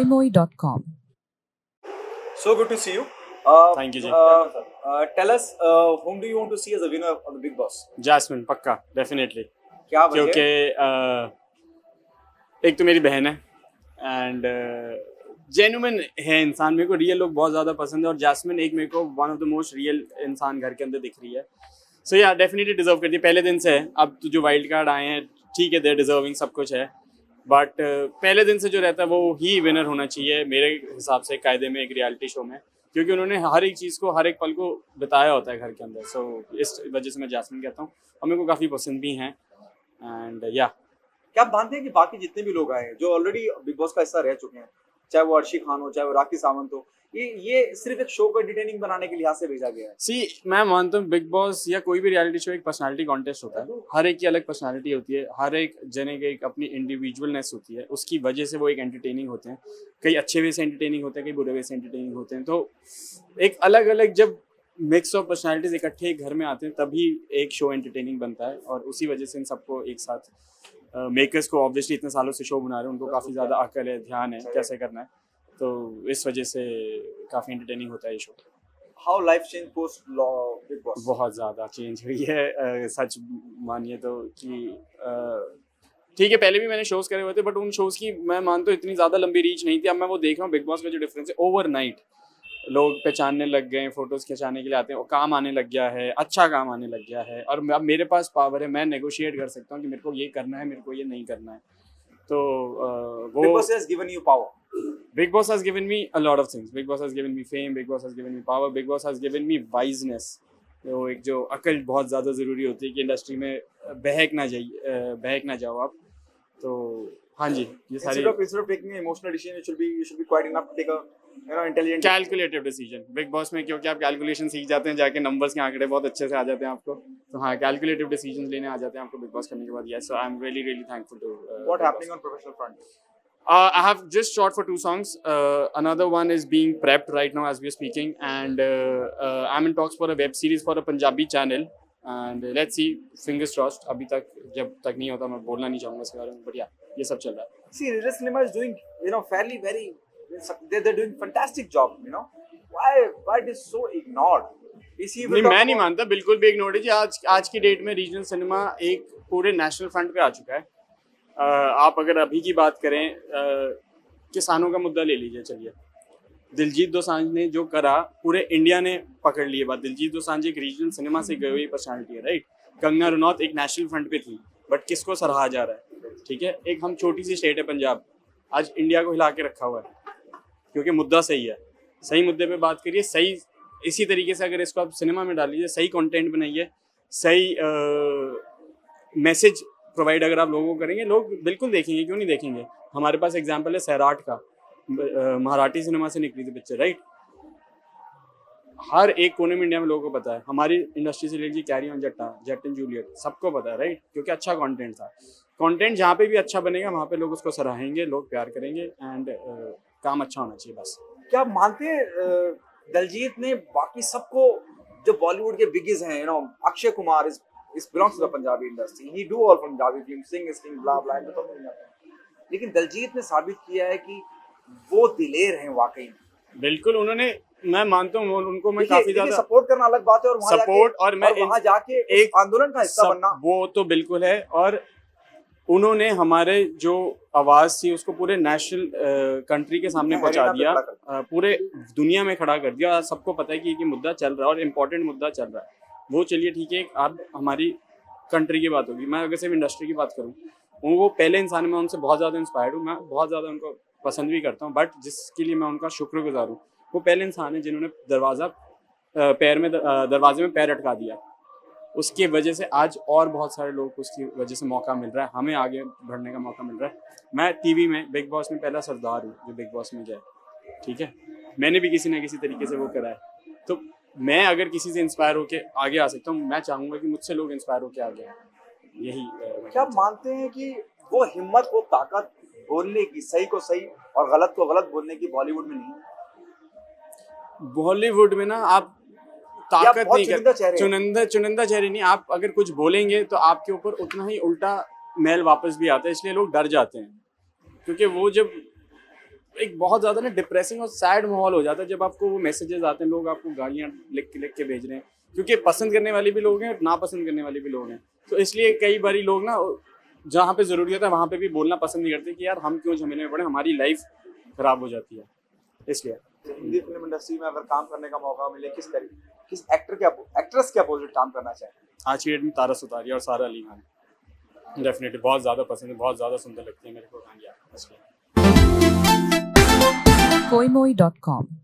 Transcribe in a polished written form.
Shimoy.com. So good to see you. Thank you, Ji. Tell us, whom do you want to see as a winner of the Big Boss? Jasmine पक्का definitely, क्या वजह? क्योंकि एक तो मेरी बहन है एंड जेन्युइन है इंसान, मेरे को रियल लोग बहुत ज़्यादा पसंद है और जैस्मिन एक मेरे को one of the most real इंसान घर के अंदर दिख रही है. सो या डेफिनेटली डिजर्व करती है पहले दिन से है. अब तो जो वाइल्ड कार्ड आए हैं ठीक है, दे डिजर्विंग, सब कुछ है, बट पहले दिन से जो रहता है वो ही विनर होना चाहिए मेरे हिसाब से कायदे में एक रियलिटी शो में, क्योंकि उन्होंने हर एक चीज़ को हर एक पल को बताया होता है घर के अंदर. सो इस वजह से मैं जैस्मिन कहता हूँ और मेरे को काफ़ी पसंद भी हैं. एंड या क्या आप मानते हैं कि बाकी जितने भी लोग आए हैं जो ऑलरेडी बिग बॉस का हिस्सा रह चुके हैं, चाहे वो अर्शी खान हो, चाहे वो राखी सावंत हो, ये सिर्फ एक शो को एंटरटेनिंग बनाने के लिहाज से भेजा गया है? सी मैं मानता हूँ बिग बॉस या कोई भी रियलिटी शो एक पर्सनालिटी कॉन्टेस्ट होता है. हर एक की अलग पर्सनालिटी होती है, हर एक जने की एक अपनी इंडिविजुअलनेस होती है, उसकी वजह से वो एक एंटरटेनिंग होते हैं. कई अच्छे वे से एंटरटेनिंग होते हैं, कई बुरे वे से एंटरटेनिंग होते हैं. तो एक अलग अलग जब मिक्स ऑफ पर्सनालिटीज इकट्ठे घर में आते हैं तभी एक शो एंटरटेनिंग बनता है. और उसी वजह से इन सबको एक साथ मेकर्स को ऑब्वियसली इतने सालों से शो बना रहे हैं, उनको काफ़ी ज़्यादा अकल है, ध्यान है कैसे करना है, तो इस वजह से काफ़ी एंटरटेनिंग होता है ये show. How life change post Bigg Boss? बहुत ज़्यादा चेंज हुई है, सच मानिए तो कि ठीक है पहले भी मैंने शोज़ करे हुए थे, बट उन शोज़ की मैं मानता हूँ इतनी ज़्यादा लंबी रीच नहीं थी. अब मैं वो देख रहा हूँ बिग बॉस का जो डिफरेंस है, ओवरनाइट लोग पहचानने लग गए, फोटोज़ खिंचाने के लिए आते हैं, और काम आने लग गया है, अच्छा काम आने लग गया है, और अब मेरे पास पावर है, मैं नेगोशिएट कर सकता हूँ कि मेरे को ये करना है, मेरे को ये नहीं करना है. तो वो Big Boss has given you power. Big Boss has given me a lot of things. Big Boss has given me fame. Big Boss has given me power. Big Boss has given me wiseness. तो एक जो अकल बहुत ज़्यादा ज़रूरी होती है कि इंडस्ट्री में बहक ना जाओ आप. तो हाँ जी, ये सारी Instead of taking an emotional decision, you should be quite enough to take a intelligent calculative decision. Bigg Boss में क्योंकि आप कैलकुलेशन सीख जाते हैं, जाके नंबर्स के आंकड़े बहुत अच्छे से आ जाते हैं आपको. तो हाँ, कैलकुलेटिव डिसीजन लेने आ जाते हैं आपको बिग बॉस करने के बाद. Yes, so I am really thankful to What happening on professional front? I have just shot for 2 songs. Another one is being prepped right now as we are speaking, and I'm in talks for a web series for a Punjabi channel. And let's see, fingers crossed. अभी तक जब तक नहीं होता मैं बोलना नहीं चाहूँगा इसके बारे में, but yeah, ये सब चल रहा है. See, Riddle Cinema is doing, fairly very. They're doing fantastic job. Why it is so ignored? नहीं, मैं नहीं मानता बिल्कुल भी इग्नोर्ड है जी. आज की डेट में रीजनल सिनेमा एक पूरे नेशनल फ्रंट पे आ चुका है. आप अगर अभी की बात करें, किसानों का मुद्दा ले लीजिए. चलिए, दिलजीत दोसांझ ने जो करा पूरे इंडिया ने पकड़ लिए बात. दिलजीत दोसांझ एक रीजनल सिनेमा से गई हुई पर्सनालिटी है, राइट. कंगना रनौत एक नेशनल फ्रंट पे थी, बट किसको सराहा जा रहा है? ठीक है, एक हम छोटी सी स्टेट है पंजाब, आज इंडिया को हिला के रखा हुआ है क्योंकि मुद्दा सही है. सही मुद्दे पे बात करिए, सही इसी तरीके से अगर इसको आप सिनेमा में डाल लीजिए, सही कंटेंट बनाइए, सही मैसेज प्रोवाइड अगर आप लोगों को करेंगे, लोग बिल्कुल देखेंगे. क्यों नहीं देखेंगे? हमारे पास एग्जांपल है सैराट का, मराठी सिनेमा से निकली थी पिक्चर, राइट. हर एक कोने में इंडिया में लोगों को पता है. हमारी इंडस्ट्री से लीजिए Carry On Jatta, Jatt and Juliet, सबको पता है, राइट, क्योंकि अच्छा कंटेंट था. कंटेंट जहाँ पे भी अच्छा बनेगा वहाँ पे लोग उसको सराहेंगे, लोग प्यार करेंगे, एंड काम अच्छा होना चाहिए बस. क्या मानते हैं दलजीत ने बाकी सबको, जो बॉलीवुड के बिगेस्ट हैं, Akshay Kumar is belongs to the Punjabi industry. He do all Punjabi films, sing, blah blah. लेकिन दलजीत ने साबित किया है कि वो दिलेर हैं वाकई. बिल्कुल, उन्होंने, मैं मानता हूँ उनको, मैं काफी ज्यादा सपोर्ट करना अलग बात है, और सपोर्ट और मैं वहाँ जाके एक आंदोलन का हिस्सा बनना, वो तो बिल्कुल है. और उन्होंने हमारे जो आवाज थी उसको पूरे नेशनल कंट्री के सामने पहुंचा दिया, पूरे दुनिया में खड़ा कर दिया. सबको पता है कि ये मुद्दा चल रहा है और इम्पोर्टेंट मुद्दा चल रहा है. वो चलिए ठीक है, अब हमारी कंट्री की बात होगी. मैं अगर सिर्फ इंडस्ट्री की बात करूँ, वो पहले इंसान है, मैं उनसे बहुत ज़्यादा इंस्पायर्ड हूँ, मैं बहुत ज़्यादा उनको पसंद भी करता हूँ, बट जिसके लिए मैं उनका शुक्रगुजार हूँ, वो पहले इंसान है जिन्होंने दरवाजे में पैर अटका दिया. उसकी वजह से आज और बहुत सारे लोग को उसकी वजह से मौका मिल रहा है, हमें आगे बढ़ने का मौका मिल रहा है. मैं टीवी में बिग बॉस में पहला सरदार हूँ जो बिग बॉस में जाए, ठीक है. मैंने भी किसी ना किसी तरीके से वो करा है, तो मैं अगर किसी से इंस्पायर होके आगे आ सकता हूँ, मैं चाहूँगा कि मुझसे लोग इंस्पायर होके आगे आए. यही क्या मानते हैं कि वो हिम्मत, वो ताकत बोलने की, सही को सही और गलत को गलत बोलने की बॉलीवुड में नहीं? बॉलीवुड में ना आप ताकत नहीं कर, चुनिंदा चेहरे नहीं. आप अगर कुछ बोलेंगे तो आपके ऊपर उतना ही उल्टा मैल वापस भी आता है, इसलिए लोग डर जाते हैं. क्योंकि वो जब एक बहुत ज़्यादा ना डिप्रेसिंग और सैड माहौल हो जाता है जब आपको वो मैसेजेस आते हैं, लोग आपको गालियाँ लिख के भेज रहे हैं, क्योंकि पसंद करने वाले भी लोग हैं और नापसंद करने वाले भी लोग हैं। तो इसलिए कई बारी लोग ना जहाँ पे ज़रूरी होता है वहाँ पे भी बोलना पसंद नहीं करते कि यार हम क्यों झमेले में पड़े, हमारी लाइफ ख़राब हो जाती है। इसलिए हिंदी फिल्म इंडस्ट्री में अगर काम करने का मौका मिले, किस एक्ट्रेस के अपोजिट काम करना चाहें? आज की डेट में तारा सुतारिया और सारा अली खान डेफिनेटली बहुत ज़्यादा पसंद है, बहुत ज़्यादा सुंदर लगती है मेरे को गानियाँ। koimoi.com